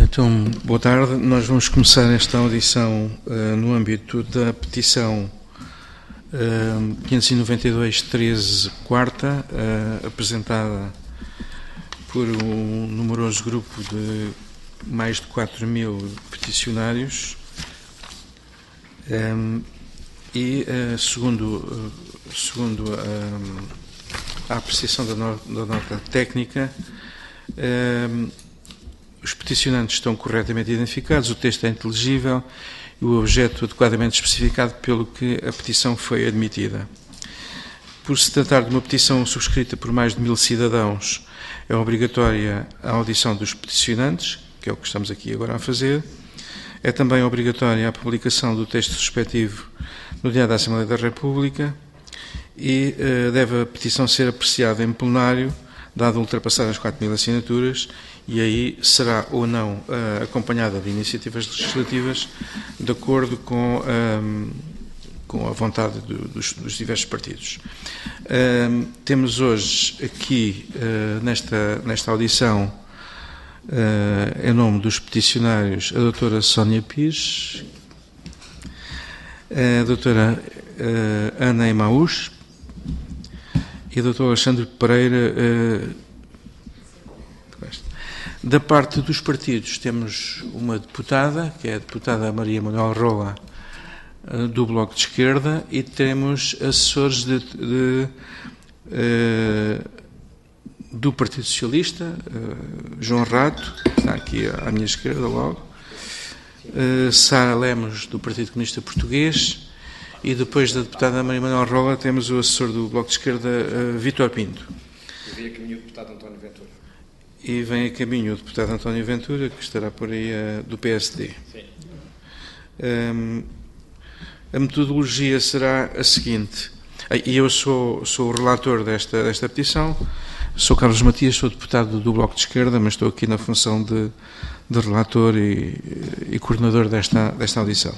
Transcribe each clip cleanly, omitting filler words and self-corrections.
Então, boa tarde. Nós vamos começar esta audição no âmbito da petição 592-13 quarta, apresentada por um numeroso grupo de mais de 4.000 peticionários e, segundo a apreciação da nota técnica, os peticionantes estão corretamente identificados, o texto é inteligível e o objeto adequadamente especificado, pelo que a petição foi admitida. Por se tratar de uma petição subscrita por mais de 1.000 cidadãos, é obrigatória a audição dos peticionantes, que é o que estamos aqui agora a fazer. É também obrigatória a publicação do texto respectivo no Diário da Assembleia da República e deve a petição ser apreciada em plenário, dado ultrapassar as 4.000 assinaturas, e aí será ou não acompanhada de iniciativas legislativas de acordo com a vontade dos diversos partidos. Temos hoje aqui, nesta audição, em nome dos peticionários, a doutora Sónia Pires, a doutora Ana Emaús e o doutor Alexandre Pereira. Da parte dos partidos temos uma deputada, que é a deputada Maria Manuel Rola, do Bloco de Esquerda, e temos assessores do Partido Socialista, João Rato, que está aqui à minha esquerda logo, Sara Lemos, do Partido Comunista Português, e depois da deputada Maria Manuel Rola temos o assessor do Bloco de Esquerda, Vítor Pinto. E vem a caminho o deputado António Ventura. E vem a caminho o deputado António Ventura, que estará por aí do PSD. Sim. A metodologia será a seguinte, e eu sou o relator desta petição, sou Carlos Matias, sou deputado do Bloco de Esquerda, mas estou aqui na função de relator e coordenador desta audição.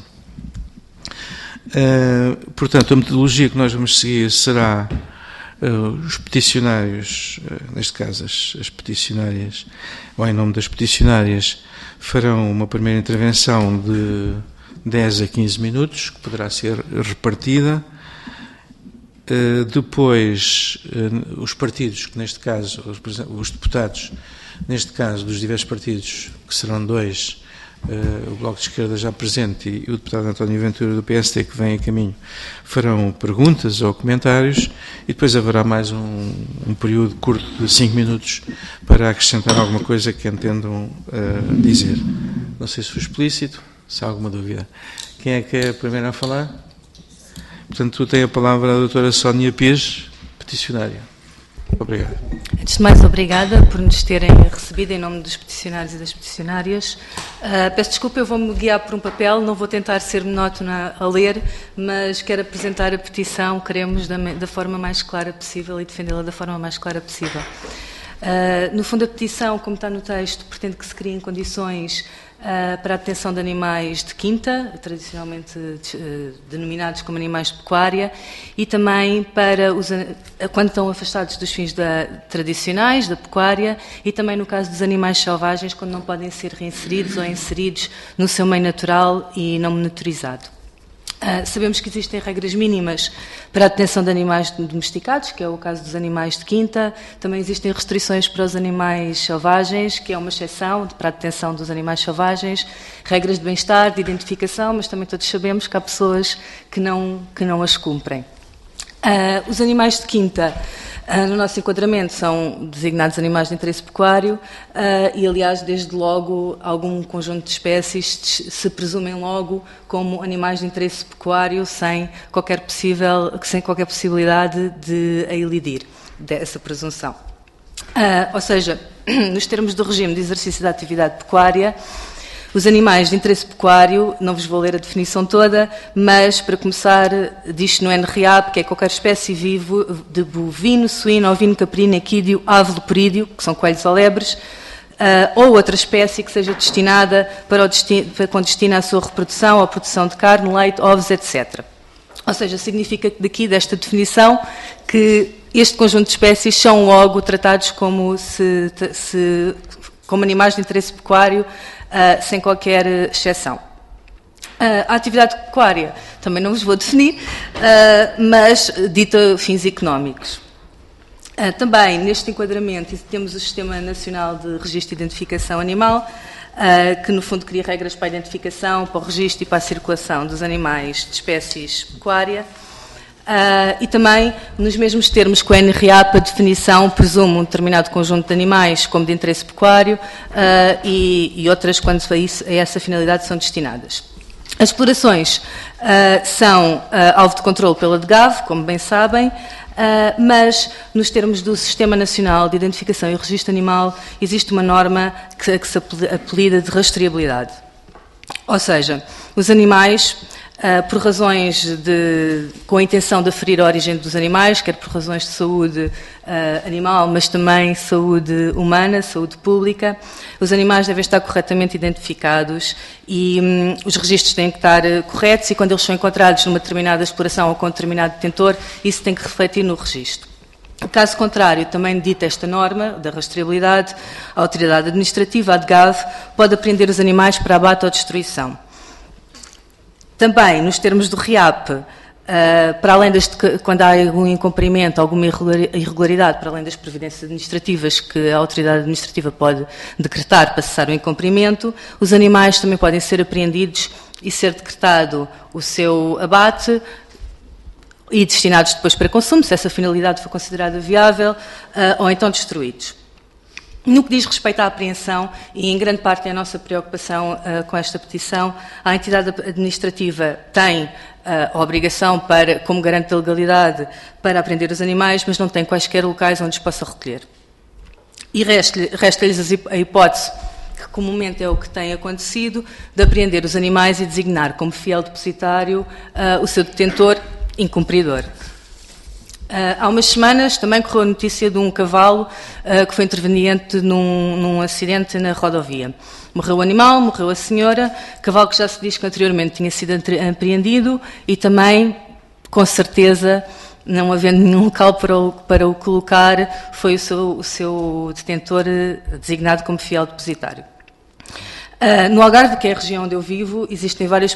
Portanto, a metodologia que nós vamos seguir será os peticionários, neste caso as peticionárias, ou em nome das peticionárias, farão uma primeira intervenção de 10 a 15 minutos, que poderá ser repartida. Depois, os partidos, que neste caso, os deputados, neste caso, dos diversos partidos, que serão dois, o Bloco de Esquerda já presente e o deputado António Ventura do PSD, que vem a caminho, farão perguntas ou comentários, e depois haverá mais um período curto de 5 minutos para acrescentar alguma coisa que entendam dizer. Não sei se foi explícito, se há alguma dúvida. Quem é que é a primeira a falar? Portanto, tem a palavra a doutora Sónia Pires, peticionária. Obrigado. Antes de mais, obrigada por nos terem recebido em nome dos peticionários e das peticionárias. Peço desculpa, eu vou-me guiar por um papel, não vou tentar ser monótona a ler, mas quero apresentar a petição, queremos, da forma mais clara possível e defendê-la da forma mais clara possível. No fundo, a petição, como está no texto, pretende que se criem condições para a detenção de animais de quinta, tradicionalmente denominados como animais de pecuária, e também para quando estão afastados dos fins tradicionais da pecuária, e também no caso dos animais selvagens, quando não podem ser reinseridos ou inseridos no seu meio natural e não monitorizado. Sabemos que existem regras mínimas para a detenção de animais domesticados, que é o caso dos animais de quinta. Também existem restrições para os animais selvagens, que é uma exceção para a detenção dos animais selvagens. Regras de bem-estar, de identificação, mas também todos sabemos que há pessoas que não as cumprem. Os animais de quinta, no nosso enquadramento, são designados animais de interesse pecuário e, aliás, desde logo, algum conjunto de espécies se presumem logo como animais de interesse pecuário sem qualquer possibilidade de a elidir dessa presunção. Ou seja, nos termos do regime de exercício da atividade pecuária, os animais de interesse pecuário, não vos vou ler a definição toda, mas, para começar, diz-se no NRA, que é qualquer espécie viva de bovino, suíno, ovino, caprino, equídeo, ave, leporídeo, que são coelhos ou lebres, ou outra espécie que seja destinada com destino à sua reprodução ou produção de carne, leite, ovos, etc. Ou seja, significa que daqui desta definição que este conjunto de espécies são logo tratados como se como animais de interesse pecuário, sem qualquer exceção. A atividade pecuária também não vos vou definir, mas dita fins económicos. Também, neste enquadramento, temos o Sistema Nacional de Registro de Identificação Animal, que no fundo cria regras para a identificação, para o registro e para a circulação dos animais de espécies pecuária. E também, nos mesmos termos que o NRA, para definição, presume um determinado conjunto de animais como de interesse pecuário e outras, quando a essa finalidade, são destinadas. As explorações são alvo de controle pela DGAV, como bem sabem, mas, nos termos do Sistema Nacional de Identificação e Registro Animal, existe uma norma que se apelida de rastreabilidade. Ou seja, os animais, por razões com a intenção de aferir a origem dos animais, quer por razões de saúde animal, mas também saúde humana, saúde pública, os animais devem estar corretamente identificados e os registros têm que estar corretos, e quando eles são encontrados numa determinada exploração ou com um determinado detentor, isso tem que refletir no registro. Caso contrário, também dita esta norma da rastreabilidade, a autoridade administrativa, a DGAV, pode apreender os animais para abate ou destruição. Também, nos termos do RIAP, para além quando há algum incumprimento, alguma irregularidade, para além das providências administrativas que a autoridade administrativa pode decretar para cessar o incumprimento, os animais também podem ser apreendidos e ser decretado o seu abate e destinados depois para consumo, se essa finalidade for considerada viável, ou então destruídos. No que diz respeito à apreensão, e em grande parte é a nossa preocupação com esta petição, a entidade administrativa tem a obrigação, como garante da legalidade, para apreender os animais, mas não tem quaisquer locais onde os possa recolher. E resta-lhes a hipótese, que comumente é o que tem acontecido, de apreender os animais e designar como fiel depositário o seu detentor incumpridor. Há umas semanas também correu a notícia de um cavalo que foi interveniente num acidente na rodovia. Morreu o animal, morreu a senhora, cavalo que já se diz que anteriormente tinha sido apreendido e também, com certeza, não havendo nenhum local para o colocar, foi o seu detentor designado como fiel depositário. No Algarve, que é a região onde eu vivo, existem várias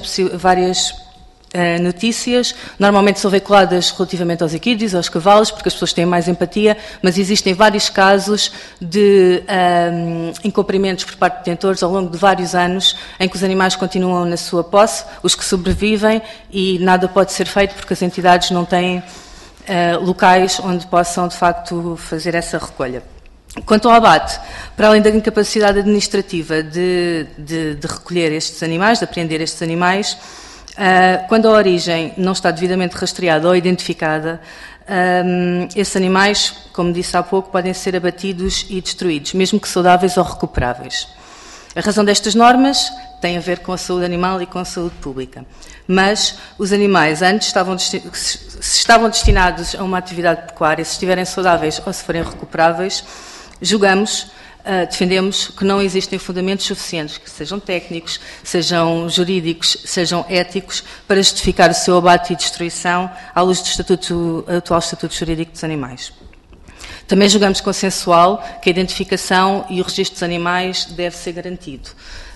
notícias, normalmente são veiculadas relativamente aos equídeos, aos cavalos, porque as pessoas têm mais empatia, mas existem vários casos de incumprimentos por parte de detentores ao longo de vários anos, em que os animais continuam na sua posse, os que sobrevivem, e nada pode ser feito porque as entidades não têm locais onde possam, de facto, fazer essa recolha. Quanto ao abate, para além da incapacidade administrativa de recolher estes animais, de apreender estes animais, quando a origem não está devidamente rastreada ou identificada, esses animais, como disse há pouco, podem ser abatidos e destruídos, mesmo que saudáveis ou recuperáveis. A razão destas normas tem a ver com a saúde animal e com a saúde pública. Mas os animais, antes, se estavam destinados a uma atividade pecuária, se estiverem saudáveis ou se forem recuperáveis, julgamos, defendemos que não existem fundamentos suficientes, que sejam técnicos, sejam jurídicos, sejam éticos, para justificar o seu abate e destruição à luz do atual Estatuto Jurídico dos Animais. Também julgamos consensual que a identificação e o registro dos animais deve ser garantido.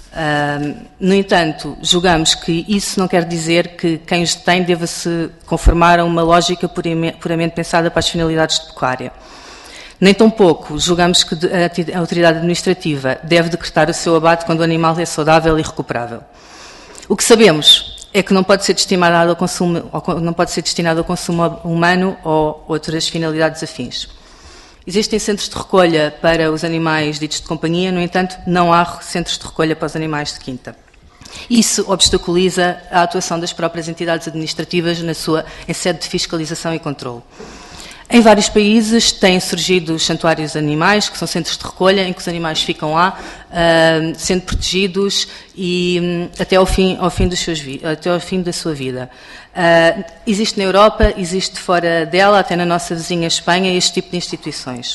No entanto, julgamos que isso não quer dizer que quem os detém deva se conformar a uma lógica puramente pensada para as finalidades de pecuária. Nem tampouco julgamos que a autoridade administrativa deve decretar o seu abate quando o animal é saudável e recuperável. O que sabemos é que não pode ser destinado ao consumo, humano ou outras finalidades afins. Existem centros de recolha para os animais ditos de companhia, no entanto, não há centros de recolha para os animais de quinta. Isso obstaculiza a atuação das próprias entidades administrativas em sede de fiscalização e controle. Em vários países têm surgido santuários animais, que são centros de recolha, em que os animais ficam lá, sendo protegidos e até ao fim da sua vida. Existe na Europa, existe fora dela, até na nossa vizinha Espanha, este tipo de instituições.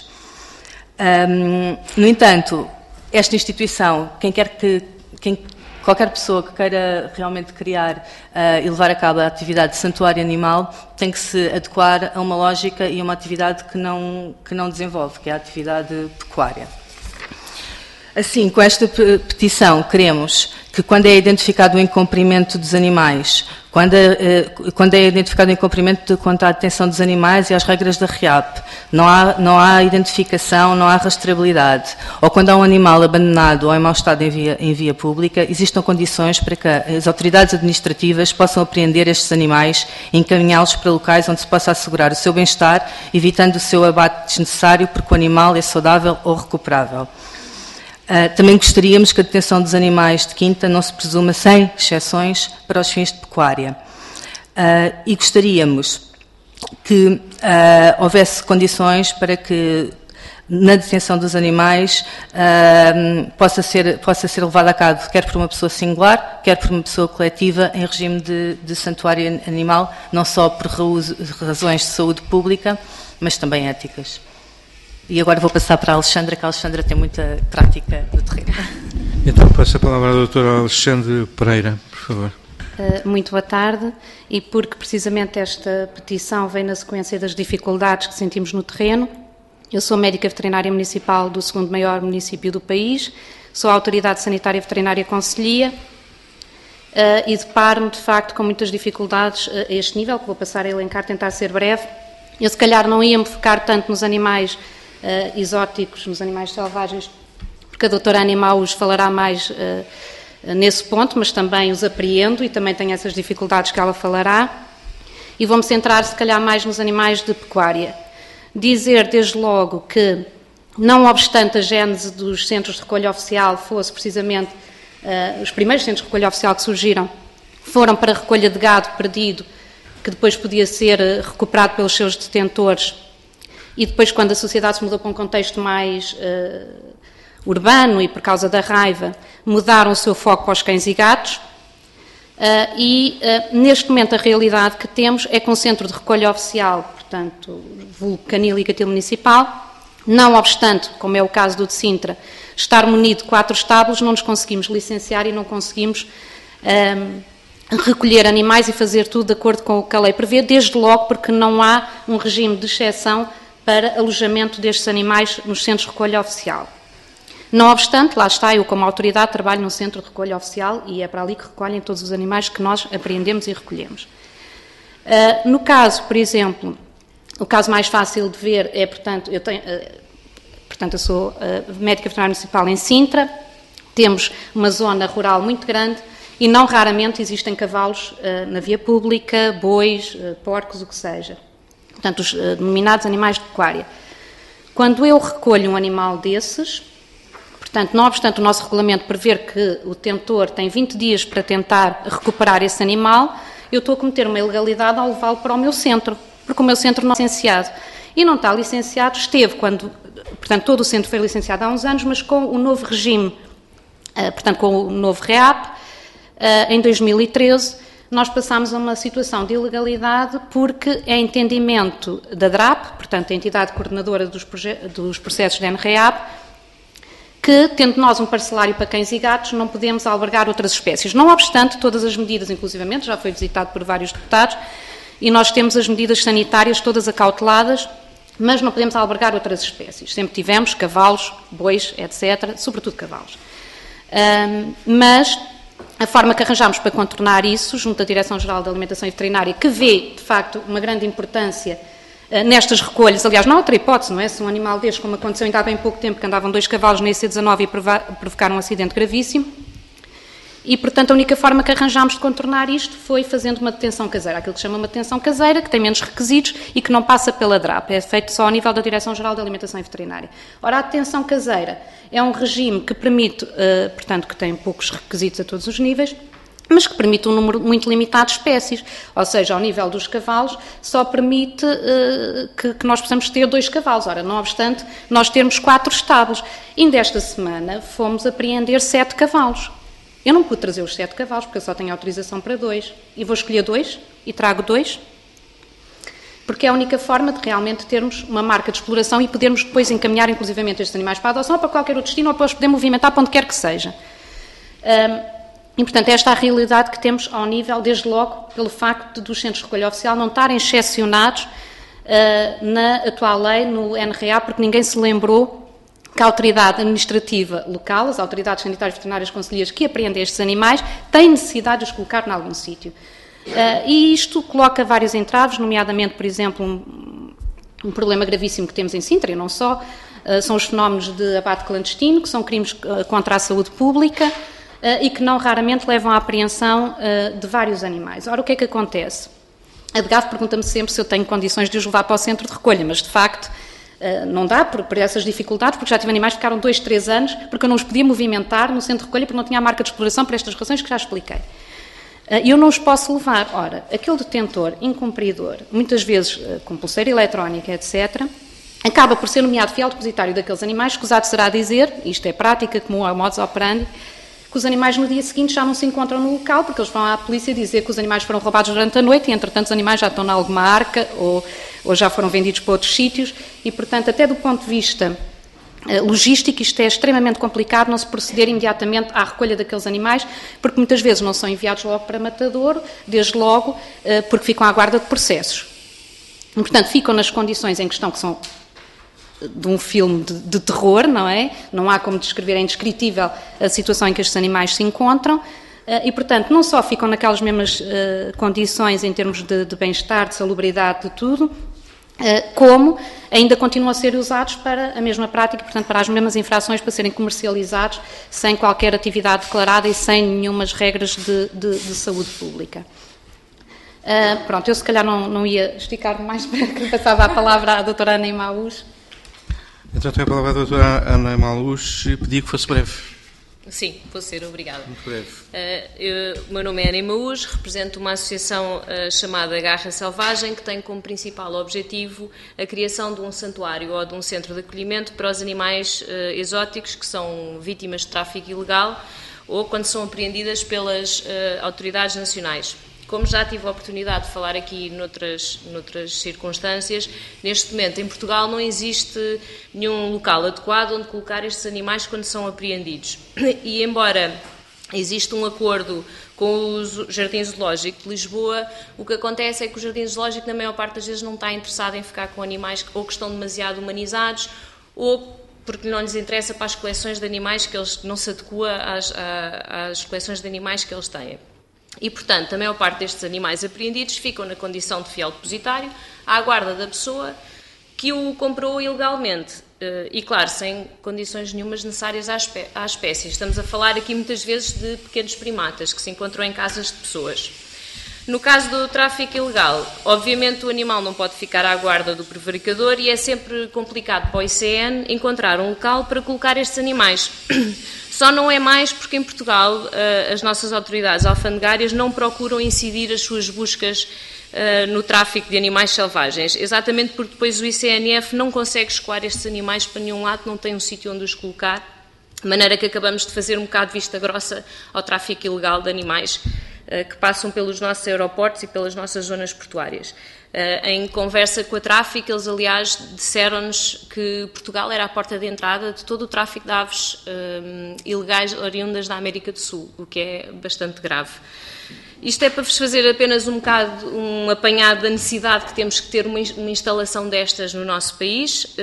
No entanto, esta instituição, qualquer pessoa que queira realmente criar e levar a cabo a atividade de santuário animal tem que se adequar a uma lógica e a uma atividade que não desenvolve, que é a atividade pecuária. Assim, com esta petição, queremos que, quando é identificado o incumprimento dos animais, quando é identificado o incumprimento quanto à detenção dos animais e às regras da REAP, não há identificação, não há rastreabilidade, ou quando há um animal abandonado ou em mau estado em via pública, existam condições para que as autoridades administrativas possam apreender estes animais e encaminhá-los para locais onde se possa assegurar o seu bem-estar, evitando o seu abate desnecessário porque o animal é saudável ou recuperável. Também gostaríamos que a detenção dos animais de quinta não se presuma sem exceções para os fins de pecuária. E gostaríamos que houvesse condições para que na detenção dos animais possa ser levada a cabo quer por uma pessoa singular, quer por uma pessoa coletiva em regime de santuário animal, não só por razões de saúde pública, mas também éticas. E agora vou passar para a Alexandra, que a Alexandra tem muita prática no terreno. Então passo a palavra ao Dr. Alexandre Pereira, por favor. Muito boa tarde, e porque precisamente esta petição vem na sequência das dificuldades que sentimos no terreno. Eu sou médica veterinária municipal do segundo maior município do país, sou a Autoridade Sanitária Veterinária Concelhia e deparo-me de facto com muitas dificuldades a este nível, que vou passar a elencar, tentar ser breve. Eu se calhar não ia me focar tanto nos animais exóticos, nos animais selvagens, porque a doutora Anima os falará mais nesse ponto, mas também os apreendo e também tenho essas dificuldades que ela falará. E vou-me centrar, se calhar, mais nos animais de pecuária. Dizer, desde logo, que, não obstante a gênese dos centros de recolha oficial fosse precisamente os primeiros centros de recolha oficial que surgiram, foram para a recolha de gado perdido, que depois podia ser recuperado pelos seus detentores. E depois, quando a sociedade se mudou para um contexto mais urbano e por causa da raiva, mudaram o seu foco para os cães e gatos. Neste momento, a realidade que temos é que um centro de recolha oficial, portanto, vulgo canil e catil municipal, não obstante, como é o caso do de Sintra, estar munido de 4 estábulos, não nos conseguimos licenciar e não conseguimos recolher animais e fazer tudo de acordo com o que a lei prevê, desde logo porque não há um regime de exceção para alojamento destes animais nos centros de recolha oficial. Não obstante, lá está, eu como autoridade trabalho num centro de recolha oficial e é para ali que recolhem todos os animais que nós apreendemos e recolhemos. No caso, por exemplo, o caso mais fácil de ver é, portanto, eu sou médica veterinária municipal em Sintra, temos uma zona rural muito grande e não raramente existem cavalos na via pública, bois, porcos, o que seja. Portanto, os denominados animais de pecuária. Quando eu recolho um animal desses, portanto, não obstante o nosso regulamento prever que o detentor tem 20 dias para tentar recuperar esse animal, eu estou a cometer uma ilegalidade ao levá-lo para o meu centro, porque o meu centro não é licenciado. E não está licenciado, esteve quando, portanto, todo o centro foi licenciado há uns anos, mas com o novo regime, portanto, com o novo REAP, em 2013, nós passámos a uma situação de ilegalidade porque é entendimento da DRAP, portanto, a entidade coordenadora dos processos da NREAP, que, tendo nós um parcelário para cães e gatos, não podemos albergar outras espécies. Não obstante, todas as medidas, inclusivamente, já foi visitado por vários deputados, e nós temos as medidas sanitárias todas acauteladas, mas não podemos albergar outras espécies. Sempre tivemos cavalos, bois, etc., sobretudo cavalos. Mas a forma que arranjámos para contornar isso, junto à Direção-Geral da Alimentação e Veterinária, que vê, de facto, uma grande importância nestas recolhas, aliás, não há outra hipótese, não é? Se um animal deste, como aconteceu ainda há bem pouco tempo, que andavam 2 cavalos na IC19 e provocaram um acidente gravíssimo, e, portanto, a única forma que arranjámos de contornar isto foi fazendo uma detenção caseira, aquilo que se chama uma detenção caseira, que tem menos requisitos e que não passa pela DRAP, é feito só ao nível da Direção-Geral da Alimentação e Veterinária. Ora, a detenção caseira é um regime que permite, portanto, que tem poucos requisitos a todos os níveis, mas que permite um número muito limitado de espécies, ou seja, ao nível dos cavalos, só permite que nós possamos ter 2 cavalos. Ora, não obstante, nós termos 4 estábulos. Ainda esta semana fomos apreender 7 cavalos. Eu não pude trazer os 7 cavalos, porque eu só tenho autorização para 2. E vou escolher 2 e trago 2, porque é a única forma de realmente termos uma marca de exploração e podermos depois encaminhar, inclusivamente, estes animais para a adoção ou para qualquer outro destino, ou para os poder movimentar para onde quer que seja. E, portanto, esta é a realidade que temos ao nível, desde logo, pelo facto dos centros de recolha oficial não estarem excepcionados na atual lei, no NRA, porque ninguém se lembrou que a autoridade administrativa local, as autoridades sanitárias, veterinárias, conselheiras que apreendem estes animais, têm necessidade de os colocar em algum sítio. E isto coloca vários entraves, nomeadamente, por exemplo, um problema gravíssimo que temos em Sintra, e não só, são os fenómenos de abate clandestino, que são crimes contra a saúde pública e que não raramente levam à apreensão de vários animais. Ora, o que é que acontece? A DGAV pergunta-me sempre se eu tenho condições de os levar para o centro de recolha, mas, de facto, não dá por essas dificuldades, porque já tive animais que ficaram 2, 3 anos, porque eu não os podia movimentar no centro de recolha, porque não tinha a marca de exploração, por estas razões que já expliquei. E eu não os posso levar. Ora, aquele detentor incumpridor, muitas vezes com pulseira eletrónica, etc., acaba por ser nomeado fiel depositário daqueles animais, escusado será dizer, isto é prática comum ao modus operandi, que os animais no dia seguinte já não se encontram no local, porque eles vão à polícia dizer que os animais foram roubados durante a noite e, entretanto, os animais já estão em alguma arca ou já foram vendidos para outros sítios e, portanto, até do ponto de vista logístico, isto é extremamente complicado não se proceder imediatamente à recolha daqueles animais, porque muitas vezes não são enviados logo para matadouro, desde logo, porque ficam à guarda de processos. E, portanto, ficam nas condições em questão que são de um filme de terror, não é? Não há como descrever, é indescritível a situação em que estes animais se encontram e, portanto, não só ficam naquelas mesmas condições em termos de bem-estar, de salubridade, de tudo, como ainda continuam a ser usados para a mesma prática, portanto, para as mesmas infrações, para serem comercializados sem qualquer atividade declarada e sem nenhumas regras de saúde pública. Pronto, eu se calhar não ia esticar mais, porque passava a palavra à doutora Ana Imaús. Então, tem a palavra a doutora Ana Imaús, pedi que fosse breve. Sim, vou ser, obrigada. Muito breve. O meu nome é Ana Imaús, represento uma associação chamada Garra Selvagem, que tem como principal objetivo a criação de um santuário ou de um centro de acolhimento para os animais exóticos que são vítimas de tráfico ilegal ou quando são apreendidas pelas autoridades nacionais. Como já tive a oportunidade de falar aqui noutras circunstâncias, neste momento em Portugal não existe nenhum local adequado onde colocar estes animais quando são apreendidos. E embora exista um acordo com o Jardim Zoológico de Lisboa, o que acontece é que o Jardim Zoológico, na maior parte das vezes, não está interessado em ficar com animais ou que estão demasiado humanizados ou porque não lhes interessa para as coleções de animais que eles não se adequa às coleções de animais que eles têm. E, portanto, a maior parte destes animais apreendidos ficam na condição de fiel depositário, à guarda da pessoa que o comprou ilegalmente. E, claro, sem condições nenhumas necessárias à espécie. Estamos a falar aqui muitas vezes de pequenos primatas que se encontram em casas de pessoas. No caso do tráfico ilegal, obviamente o animal não pode ficar à guarda do prevaricador e é sempre complicado para o ICN encontrar um local para colocar estes animais. Só não é mais porque em Portugal as nossas autoridades alfandegárias não procuram incidir as suas buscas no tráfico de animais selvagens, exatamente porque depois o ICNF não consegue escoar estes animais para nenhum lado, não tem um sítio onde os colocar, de maneira que acabamos de fazer um bocado de vista grossa ao tráfico ilegal de animais que passam pelos nossos aeroportos e pelas nossas zonas portuárias. Em conversa com a Tráfico, eles, aliás, disseram-nos que Portugal era a porta de entrada de todo o tráfico de aves ilegais oriundas da América do Sul, o que é bastante grave. Isto é para vos fazer apenas um bocado um apanhado da necessidade que temos que ter uma instalação destas no nosso país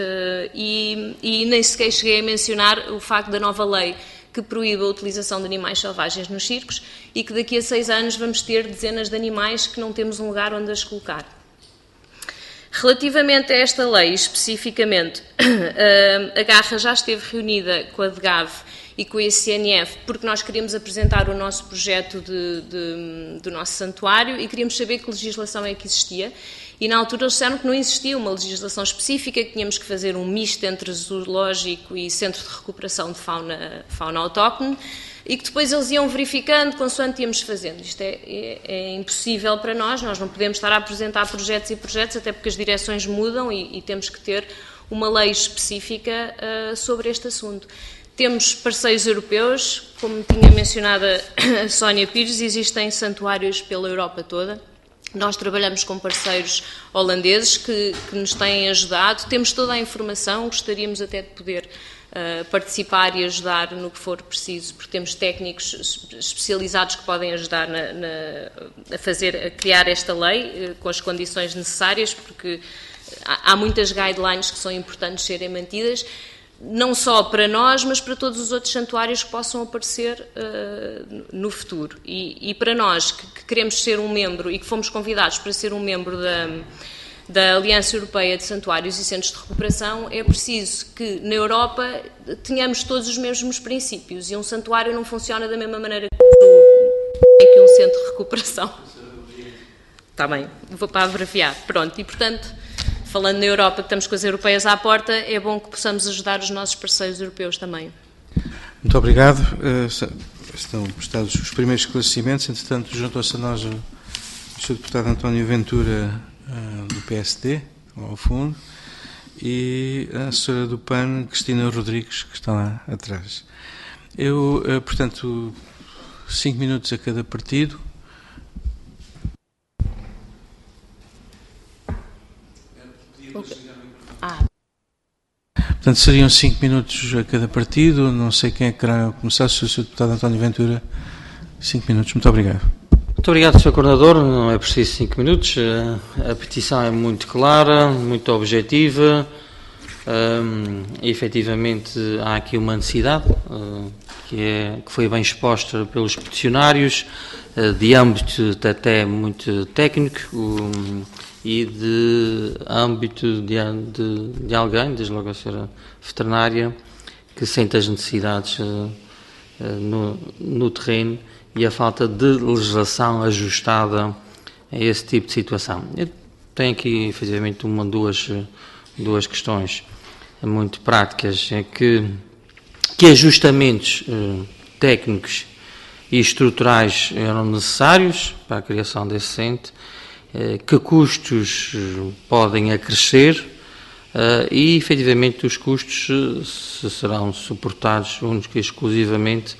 e nem sequer cheguei a mencionar o facto da nova lei que proíbe a utilização de animais selvagens nos circos e que daqui a 6 anos vamos ter dezenas de animais que não temos um lugar onde as colocar. Relativamente a esta lei especificamente, a Garra já esteve reunida com a DGAV e com a ICNF porque nós queríamos apresentar o nosso projeto do nosso santuário e queríamos saber que legislação é que existia. E na altura eles disseram que não existia uma legislação específica, que tínhamos que fazer um misto entre zoológico e centro de recuperação de fauna autóctone e que depois eles iam verificando consoante íamos fazendo. Isto é impossível para nós não podemos estar a apresentar projetos e projetos, até porque as direções mudam e temos que ter uma lei específica sobre este assunto. Temos parceiros europeus, como tinha mencionado a Sónia Pires, existem santuários pela Europa toda. Nós trabalhamos com parceiros holandeses que nos têm ajudado, temos toda a informação, gostaríamos até de poder participar e ajudar no que for preciso, porque temos técnicos especializados que podem ajudar a criar esta lei com as condições necessárias, porque há muitas guidelines que são importantes serem mantidas. não só para nós, mas para todos os outros santuários que possam aparecer no futuro. E para nós, que queremos ser um membro e que fomos convidados para ser um membro da Aliança Europeia de Santuários e Centros de Recuperação, é preciso que na Europa tenhamos todos os mesmos princípios, e um santuário não funciona da mesma maneira que um centro de recuperação. Está bem, vou para abreviar. Pronto, e portanto, falando na Europa, que estamos com as europeias à porta, é bom que possamos ajudar os nossos parceiros europeus também. Muito obrigado. Estão prestados os primeiros esclarecimentos. Entretanto, juntou-se a nós o Sr. Deputado António Ventura, do PSD, ao fundo, e a assessora do PAN, Cristina Rodrigues, que está lá atrás. Eu, portanto, 5 minutos a cada partido. Portanto, seriam 5 minutos a cada partido. Não sei quem é que querá começar, se o Sr. Deputado António Ventura. 5 minutos. Muito obrigado. Muito obrigado, Sr. Coordenador. Não é preciso 5 minutos. A petição é muito clara, muito objetiva. E, efetivamente, há aqui uma necessidade que foi bem exposta pelos peticionários, de âmbito até muito técnico e de âmbito de alguém, desde logo a senhora veterinária, que sente as necessidades no terreno e a falta de legislação ajustada a esse tipo de situação. Eu tenho aqui, efetivamente, duas questões muito práticas, é que ajustamentos técnicos e estruturais eram necessários para a criação desse centro, que custos podem acrescer e, efetivamente, os custos se serão suportados única e exclusivamente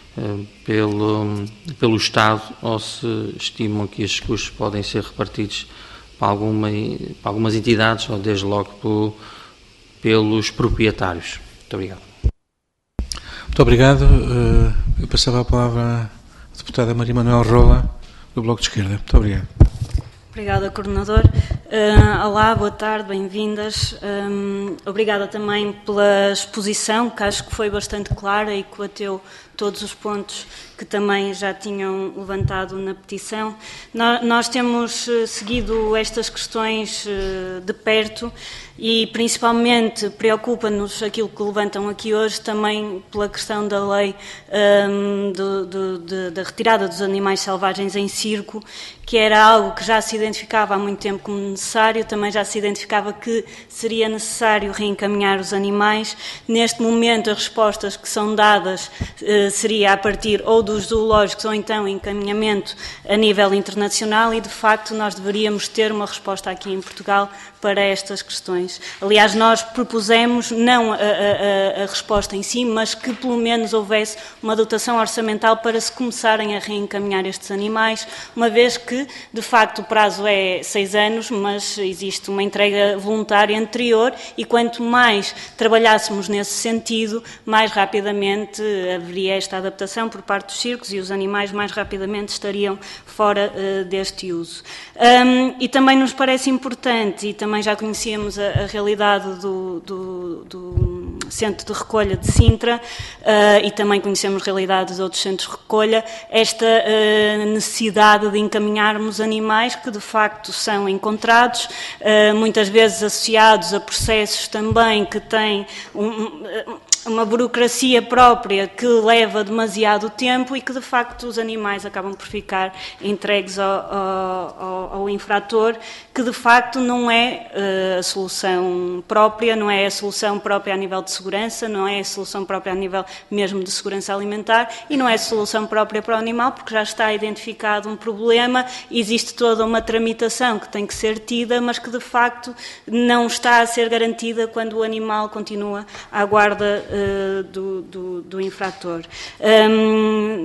pelo Estado, ou se estimam que estes custos podem ser repartidos para algumas entidades ou, desde logo, pelos proprietários. Muito obrigado. Muito obrigado. Eu passava a palavra à deputada Maria Manuel Rola, do Bloco de Esquerda. Muito obrigado. Obrigada, Coordenador. Olá, boa tarde, bem-vindas. Obrigada também pela exposição, que acho que foi bastante clara e que bateu todos os pontos que também já tinham levantado na petição. Nós temos seguido estas questões de perto e, principalmente, preocupa-nos aquilo que levantam aqui hoje, também pela questão da lei da retirada dos animais selvagens em circo, que era algo que já se identificava há muito tempo como necessário, também já se identificava que seria necessário reencaminhar os animais. Neste momento, as respostas que são dadas seria a partir ou dos zoológicos ou então encaminhamento a nível internacional e, de facto, nós deveríamos ter uma resposta aqui em Portugal para estas questões. Aliás, nós propusemos não a resposta em si, mas que pelo menos houvesse uma dotação orçamental para se começarem a reencaminhar estes animais, uma vez que, de facto, o prazo é 6 anos, mas existe uma entrega voluntária anterior e quanto mais trabalhássemos nesse sentido, mais rapidamente haveria esta adaptação por parte dos circos e os animais mais rapidamente estariam fora deste uso. E também nos parece importante, e também já conhecíamos a realidade do Centro de Recolha de Sintra e também conhecemos realidades de outros centros de recolha, esta necessidade de encaminharmos animais que de facto são encontrados, muitas vezes associados a processos também que têm uma burocracia própria que leva demasiado tempo e que de facto os animais acabam por ficar entregues ao infrator, que de facto não é a solução própria, não é a solução própria a nível de segurança, não é a solução própria a nível mesmo de segurança alimentar e não é a solução própria para o animal, porque já está identificado um problema, existe toda uma tramitação que tem que ser tida, mas que de facto não está a ser garantida quando o animal continua à guarda do infrator.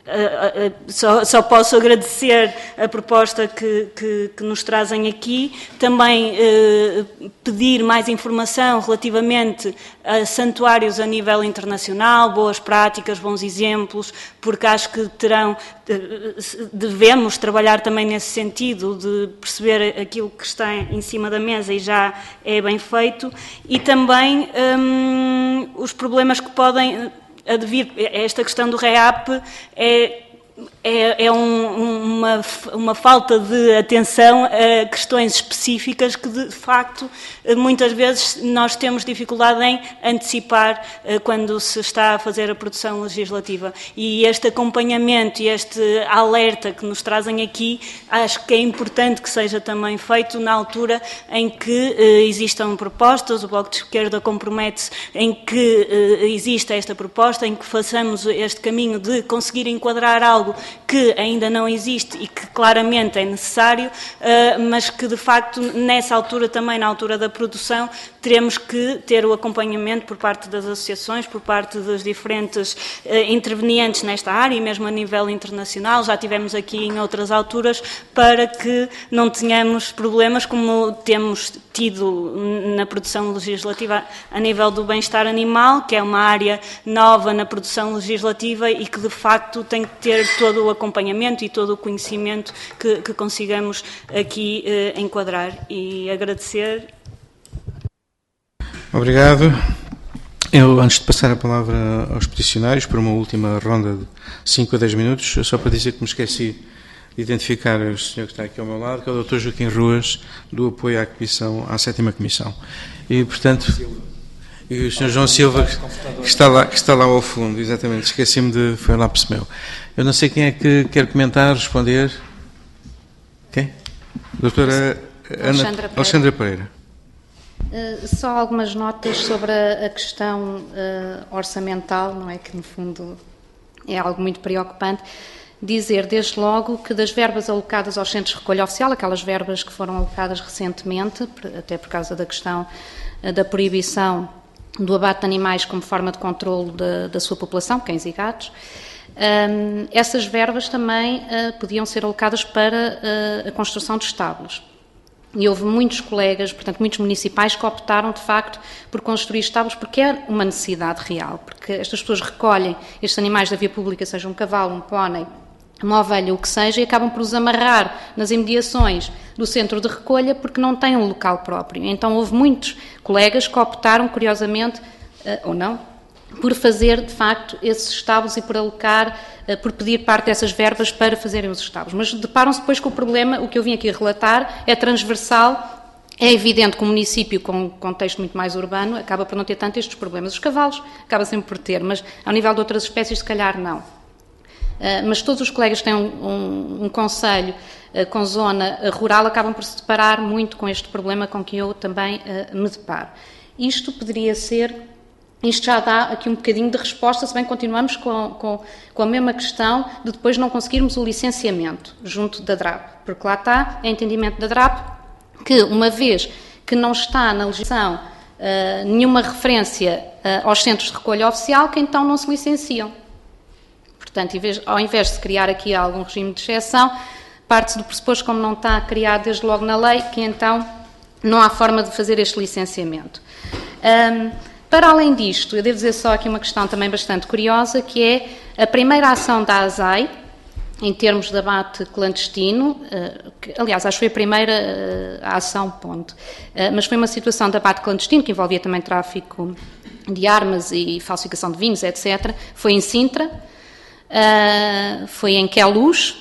Só posso agradecer a proposta que nos trazem aqui, também pedir mais informação relativamente a santuários a nível internacional, boas práticas, bons exemplos, porque acho que devemos trabalhar também nesse sentido, de perceber aquilo que está em cima da mesa e já é bem feito, e também os problemas que podem advir. Esta questão do REAP é uma falta de atenção a questões específicas que, de facto, muitas vezes nós temos dificuldade em antecipar quando se está a fazer a produção legislativa. E este acompanhamento e este alerta que nos trazem aqui, acho que é importante que seja também feito na altura em que existam propostas. O Bloco de Esquerda compromete-se em que exista esta proposta, em que façamos este caminho de conseguir enquadrar algo que ainda não existe e que claramente é necessário, mas que de facto nessa altura também, na altura da produção, teremos que ter o acompanhamento por parte das associações, por parte dos diferentes intervenientes nesta área e mesmo a nível internacional, já tivemos aqui em outras alturas, para que não tenhamos problemas como temos tido na produção legislativa a nível do bem-estar animal, que é uma área nova na produção legislativa e que de facto tem que ter todo o acompanhamento e todo o conhecimento que consigamos aqui enquadrar. E agradecer. Obrigado. Eu, antes de passar a palavra aos peticionários, por uma última ronda de 5 a 10 minutos, só para dizer que me esqueci de identificar o senhor que está aqui ao meu lado, que é o Dr. Joaquim Ruas, do apoio à Comissão, à 7ª Comissão. E, portanto, e o Sr. João Silva, que está lá ao fundo, exatamente, esqueci-me de... foi lá para o meu. Eu não sei quem é que quer comentar, responder. Quem? Doutora Alexandra Pereira. Só algumas notas sobre a questão orçamental, não é, que no fundo é algo muito preocupante. Dizer desde logo que das verbas alocadas aos centros de recolha oficial, aquelas verbas que foram alocadas recentemente, até por causa da questão da proibição do abate de animais como forma de controlo da sua população, cães e gatos, essas verbas também podiam ser alocadas para a construção de estábulos. E houve muitos colegas, portanto, muitos municipais que optaram, de facto, por construir estábulos porque é uma necessidade real, porque estas pessoas recolhem estes animais da via pública, seja um cavalo, um pónei, uma ovelha, o que seja, e acabam por os amarrar nas imediações do centro de recolha porque não têm um local próprio. Então houve muitos colegas que optaram, curiosamente, ou não, por fazer, de facto, esses estábulos e por alocar, por pedir parte dessas verbas para fazerem os estábulos. Mas deparam-se depois com o problema, o que eu vim aqui relatar, é transversal. É evidente que o município, com um contexto muito mais urbano, acaba por não ter tanto estes problemas. Os cavalos acaba sempre por ter, mas ao nível de outras espécies, se calhar não. Mas todos os colegas que têm um concelho com zona rural acabam por se deparar muito com este problema com que eu também me deparo. Isto poderia ser... Isto já dá aqui um bocadinho de resposta, se bem continuamos com a mesma questão de depois não conseguirmos o licenciamento junto da DRAP, porque lá está, é entendimento da DRAP, que uma vez que não está na legislação nenhuma referência aos centros de recolha oficial, que então não se licenciam. Portanto, ao invés de se criar aqui algum regime de exceção, parte-se do pressuposto, como não está criado desde logo na lei, que então não há forma de fazer este licenciamento. Para além disto, eu devo dizer só aqui uma questão também bastante curiosa, que é a primeira ação da ASAI, em termos de abate clandestino, que, aliás, acho que foi a primeira ação, ponto, mas foi uma situação de abate clandestino, que envolvia também tráfico de armas e falsificação de vinhos, etc. Foi em Sintra, foi em Queluz,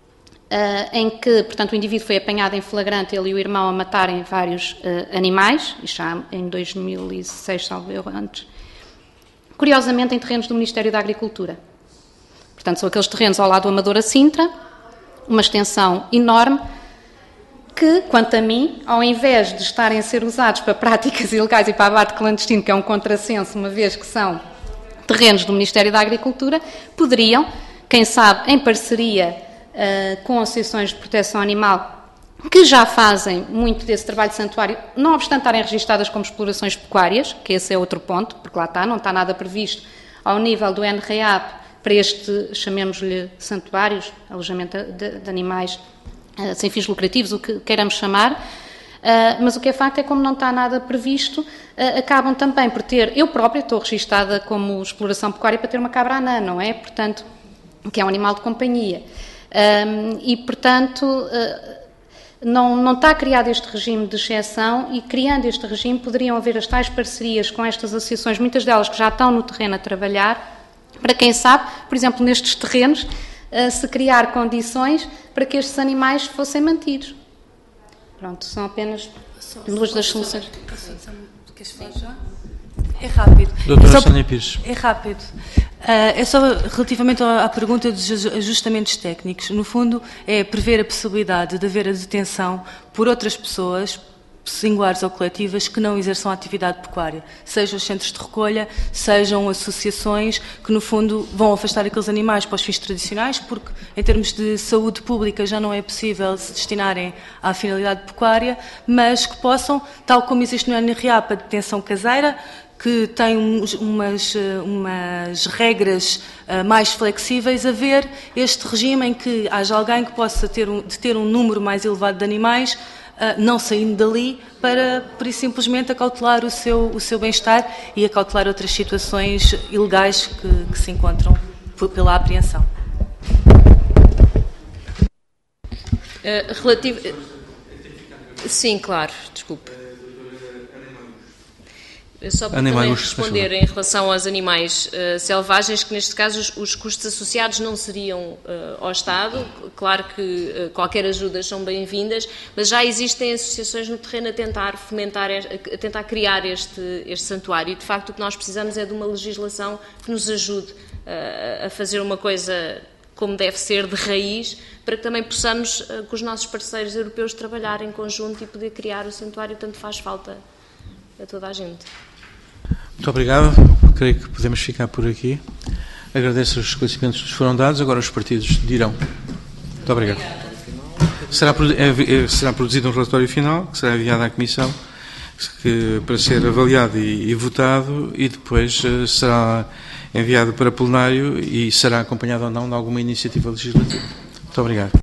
em que, portanto, o indivíduo foi apanhado em flagrante, ele e o irmão, a matarem vários animais, e já em 2006, salvo eu, antes, curiosamente em terrenos do Ministério da Agricultura. Portanto, são aqueles terrenos ao lado do Amadora Sintra, uma extensão enorme, que, quanto a mim, ao invés de estarem a ser usados para práticas ilegais e para abate clandestino, que é um contrassenso, uma vez que são terrenos do Ministério da Agricultura, poderiam, quem sabe, em parceria com associações de proteção animal, que já fazem muito desse trabalho de santuário, não obstante estarem registadas como explorações pecuárias, que esse é outro ponto, porque lá está, não está nada previsto ao nível do NREAP para este, chamemos-lhe santuários, alojamento de animais sem fins lucrativos, o que queiramos chamar, mas o que é facto é que, como não está nada previsto, acabam também por ter... Eu própria estou registada como exploração pecuária para ter uma cabra anã, não é? Portanto, que é um animal de companhia. E, portanto, não está criado este regime de exceção e, criando este regime, poderiam haver as tais parcerias com estas associações, muitas delas que já estão no terreno a trabalhar, para quem sabe, por exemplo, nestes terrenos, se criar condições para que estes animais fossem mantidos. Pronto, são apenas duas das soluções. É rápido. Doutora Sónia Pires. É rápido. É só relativamente à pergunta dos ajustamentos técnicos. No fundo, é prever a possibilidade de haver a detenção por outras pessoas, singulares ou coletivas, que não exerçam a atividade pecuária. Sejam os centros de recolha, sejam associações que, no fundo, vão afastar aqueles animais para os fins tradicionais, porque, em termos de saúde pública, já não é possível se destinarem à finalidade pecuária, mas que possam, tal como existe no NRA, a detenção caseira, que tem umas regras mais flexíveis, haver este regime em que haja alguém que possa ter um número mais elevado de animais, não saindo dali, para, por isso, simplesmente acautelar o seu bem-estar e acautelar outras situações ilegais que se encontram pela apreensão. Sim, claro, desculpe. Só para também responder em relação aos animais selvagens, que neste caso os custos associados não seriam ao Estado. Claro que qualquer ajuda são bem-vindas, mas já existem associações no terreno a tentar fomentar, a tentar criar este santuário. E, de facto, o que nós precisamos é de uma legislação que nos ajude a fazer uma coisa como deve ser, de raiz, para que também possamos, com os nossos parceiros europeus, trabalhar em conjunto e poder criar o santuário, tanto faz falta a toda a gente. Muito obrigado. Creio que podemos ficar por aqui. Agradeço os esclarecimentos que nos foram dados. Agora os partidos dirão. Muito obrigado. Será produzido um relatório final, que será enviado à Comissão, para ser avaliado e votado, e depois será enviado para plenário e será acompanhado ou não de alguma iniciativa legislativa. Muito obrigado.